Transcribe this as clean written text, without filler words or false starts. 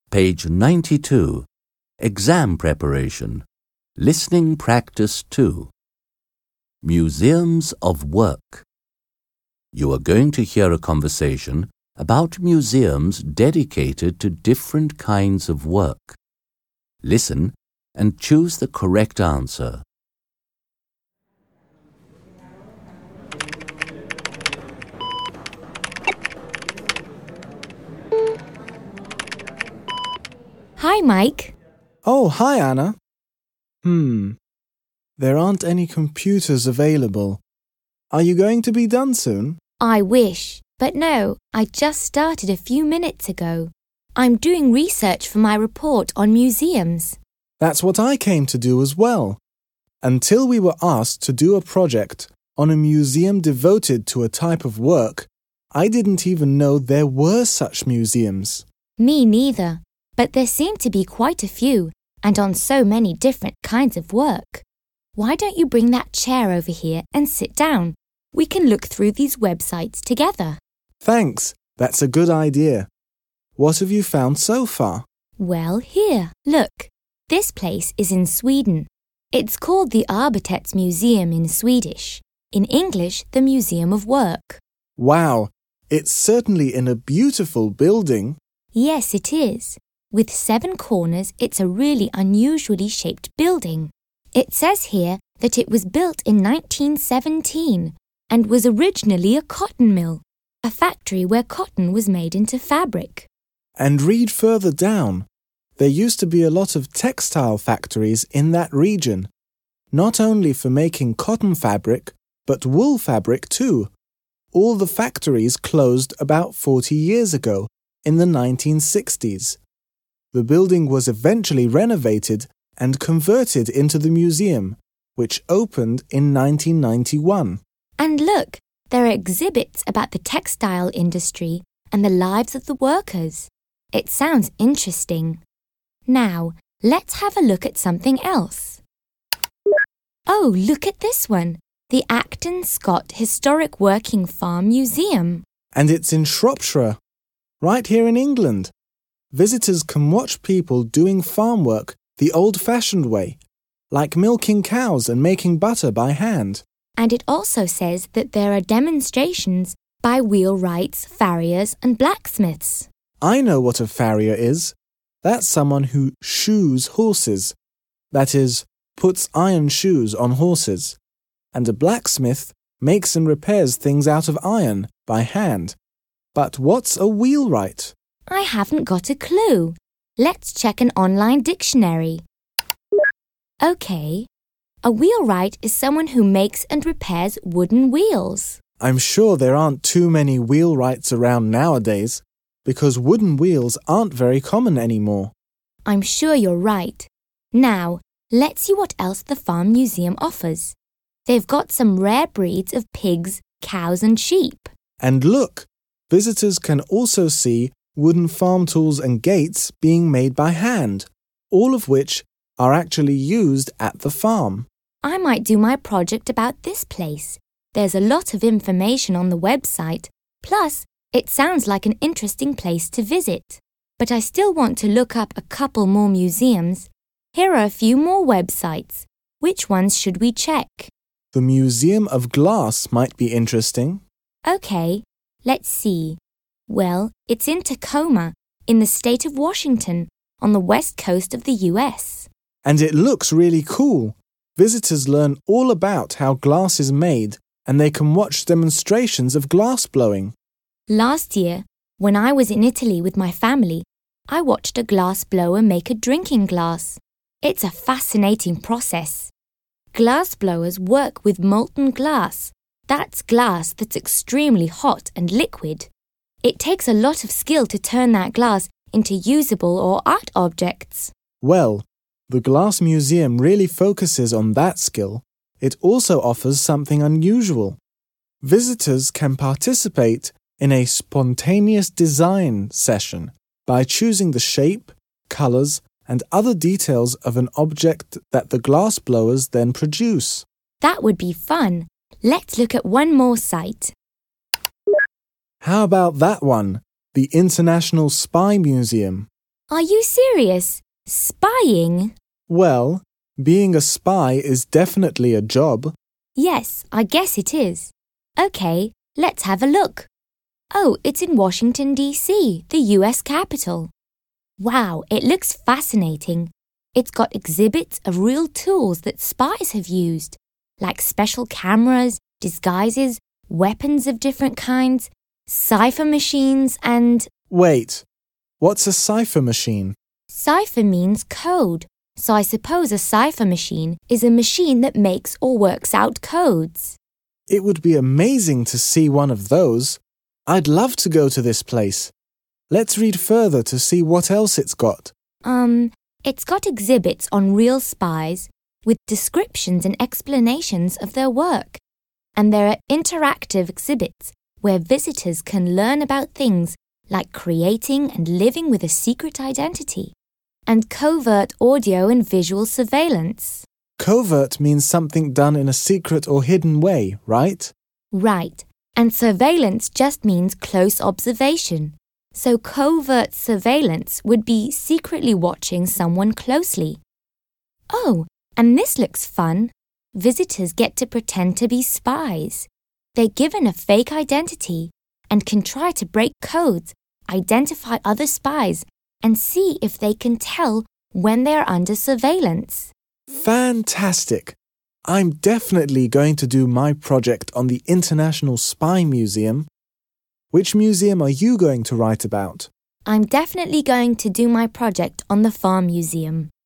Page 92. Exam Preparation. Listening Practice 2. Museums of Work. You are going to hear a conversation about museums dedicated to different kinds of work. Listen and choose the correct answer. Hi, Mike. Oh, hi, Anna. There aren't any computers available. Are you going to be done soon? I wish, but no, I just started a few minutes ago. I'm doing research for my report on museums. That's what I came to do as well. Until we were asked to do a project on a museum devoted to a type of work, I didn't even know there were such museums. Me neither, but there seem to be quite a few, and on so many different kinds of work. Why don't you bring that chair over here and sit down? We can look through these websites together. Thanks, that's a good idea. What have you found so far? Well, here, look. This place is in Sweden. It's called the Arbetets Museum in Swedish. In English, the Museum of Work. Wow, it's certainly in a beautiful building. Yes, it is. With 7 corners, it's a really unusually shaped building. It says here that it was built in 1917 and was originally a cotton mill, a factory where cotton was made into fabric. And read further down. There used to be a lot of textile factories in that region, not only for making cotton fabric, but wool fabric too. All the factories closed about 40 years ago, in the 1960s. The building was eventually renovated and converted into the museum, which opened in 1991. And look, there are exhibits about the textile industry and the lives of the workers. It sounds interesting. Now, let's have a look at something else. Oh, look at this one, the Acton Scott Historic Working Farm Museum. And it's in Shropshire, right here in England. Visitors can watch people doing farm work the old-fashioned way, like milking cows and making butter by hand. And it also says that there are demonstrations by wheelwrights, farriers and blacksmiths. I know what a farrier is. That's someone who shoes horses. That is, puts iron shoes on horses. And a blacksmith makes and repairs things out of iron by hand. But what's a wheelwright? I haven't got a clue. Let's check an online dictionary. Okay. A wheelwright is someone who makes and repairs wooden wheels. I'm sure there aren't too many wheelwrights around nowadays, because wooden wheels aren't very common anymore. I'm sure you're right. Now, let's see what else the Farm Museum offers. They've got some rare breeds of pigs, cows and sheep. And look, visitors can also see wooden farm tools and gates being made by hand, all of which are actually used at the farm. I might do my project about this place. There's a lot of information on the website, plus it sounds like an interesting place to visit. But I still want to look up a couple more museums. Here are a few more websites. Which ones should we check? The Museum of Glass might be interesting. Okay, let's see. Well, it's in Tacoma, in the state of Washington, on the west coast of the US. And it looks really cool. Visitors learn all about how glass is made, and they can watch demonstrations of glass blowing. Last year, when I was in Italy with my family, I watched a glass blower make a drinking glass. It's a fascinating process. Glass blowers work with molten glass. That's glass that's extremely hot and liquid. It takes a lot of skill to turn that glass into usable or art objects. Well, the Glass Museum really focuses on that skill. It also offers something unusual. Visitors can participate in a spontaneous design session by choosing the shape, colors, and other details of an object that the glass blowers then produce. That would be fun. Let's look at one more site. How about that one, the International Spy Museum? Are you serious? Spying? Well, being a spy is definitely a job. Yes, I guess it is. Okay, let's have a look. Oh, it's in Washington, D.C., the U.S. capital. Wow, it looks fascinating. It's got exhibits of real tools that spies have used, like special cameras, disguises, weapons of different kinds, cipher machines and… Wait, what's a cipher machine? Cipher means code, so I suppose a cipher machine is a machine that makes or works out codes. It would be amazing to see one of those. I'd love to go to this place. Let's read further to see what else it's got. It's got exhibits on real spies with descriptions and explanations of their work. And there are interactive exhibits where visitors can learn about things like creating and living with a secret identity, and covert audio and visual surveillance. Covert means something done in a secret or hidden way, right? Right, and surveillance just means close observation. So covert surveillance would be secretly watching someone closely. Oh, and this looks fun. Visitors get to pretend to be spies. They're given a fake identity and can try to break codes, identify other spies, and see if they can tell when they are under surveillance. Fantastic! I'm definitely going to do my project on the International Spy Museum. Which museum are you going to write about? I'm definitely going to do my project on the Farm Museum.